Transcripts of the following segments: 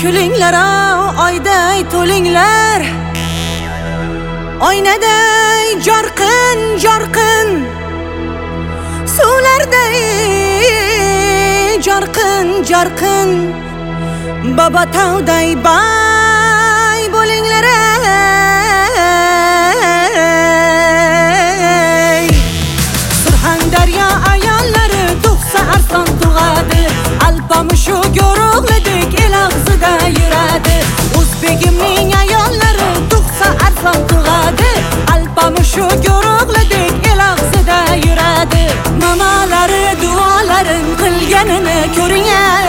kulinglar, oyday to'linglar, oynaday jorqin jorqin, suvlarday jorqin jorqin, baba tavday bay bo'linglar. Surxondaryo ayollari tug'sa arslon tug'adi, alpamushu go'roqladek el og'zida yuradi. O'zbegimning ayollari tug'sa arslon tug'adi, alpamushu go'roqladek el og'zida yuradi. Mamalari duolarin qilganini ko'ring.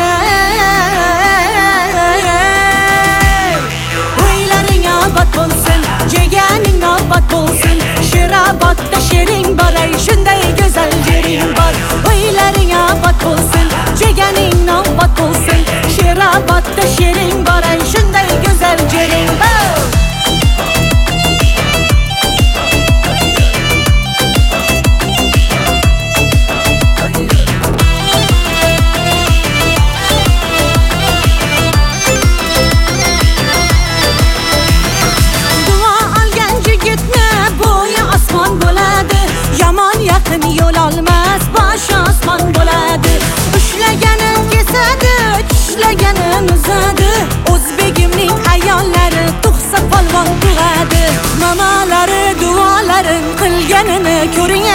O'ylaring obod bo'lsin, jeganing obod bo'lsin, Sherobodda shering bor, shunday go'zal jering bor. O'ylaring obod bo'lsin, jeganing obod bo'lsin, Sherobodda shering bor, shunday go'zal jering bor. Yo'l olmas, bosh osmon bo'ladi. Ushlaganin kesadi, tishlaganin uzadi. O'zbegimning ayollari tug'sa polvon tug'adi. Mamalari duolarin qilganini ko'ring.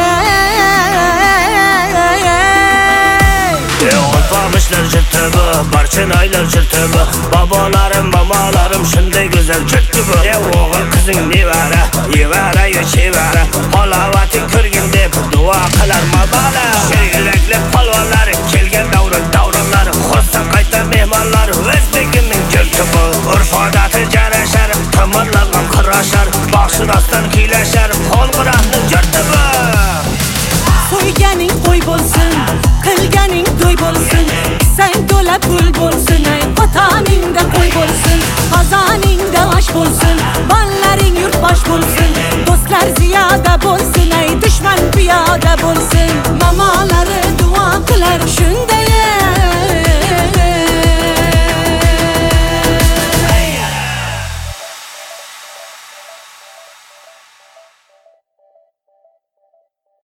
Olpamışlar jiltibi, barchinoylar jiltibi, babolarim, mamalarim shunday go'zal jiltibi. O'g'il qizing nevara, evara chevara, halovating ko'rgin deb duo qilar mamala. Shergilakli polvonlar kelgan davronlar, xursand qayta mehmonlar, o'zbegimning jiltibi. Urf-odati jarashar, tomonlardan qirashar, boshidasdan kuylashar, qo'lquraqning jiltibi. So'yganing qo'y bo'lsin, qilganing to'y bo'lsin, sang to'la pul bo'lsin, otaningda qo'y bo'lsin, qozoningda osh bo'lsin, bolalaring yurtbosh bo'lsin, do'stlar ziyoda bo'lsin.